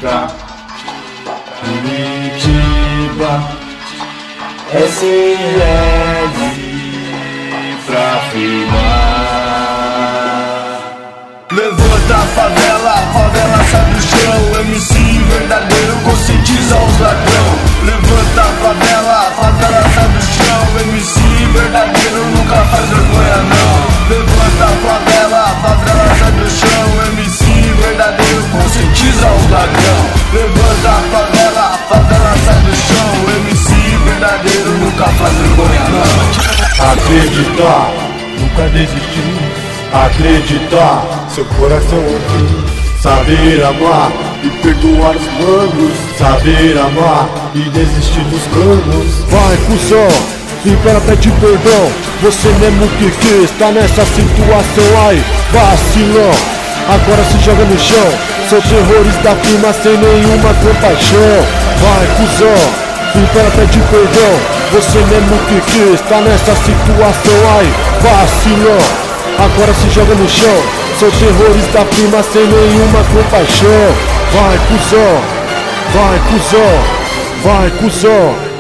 Curitiba, SRS pra firmar. Levanta a favela sai do chão. MC verdadeiro conscientiza os ladrão. Levanta a favela sai do chão. MC verdadeiro nunca faz vergonha não. Levanta a favela sai do chão. MC verdadeiro conscientiza os ladrão. Levanta a favela sai do chão. MC verdadeiro nunca faz vergonha não. Acreditar, nunca desistir. Acreditar, seu coração ouvir. Saber amar e perdoar os manos. Saber amar e desistir dos planos. Vai, cuzão, impera, pede perdão. Você mesmo que fez, tá nessa situação aí, vacilão. Agora se joga no chão. Sou terrorista da firma sem nenhuma compaixão. Vai, cuzão, impera, pede perdão. Você mesmo que fez, tá nessa situação aí, vacilão. Agora se joga no chão. Sou terrorista da firma sem nenhuma compaixão. Vai, cuzão, vai, cuzão, vai, cuzão.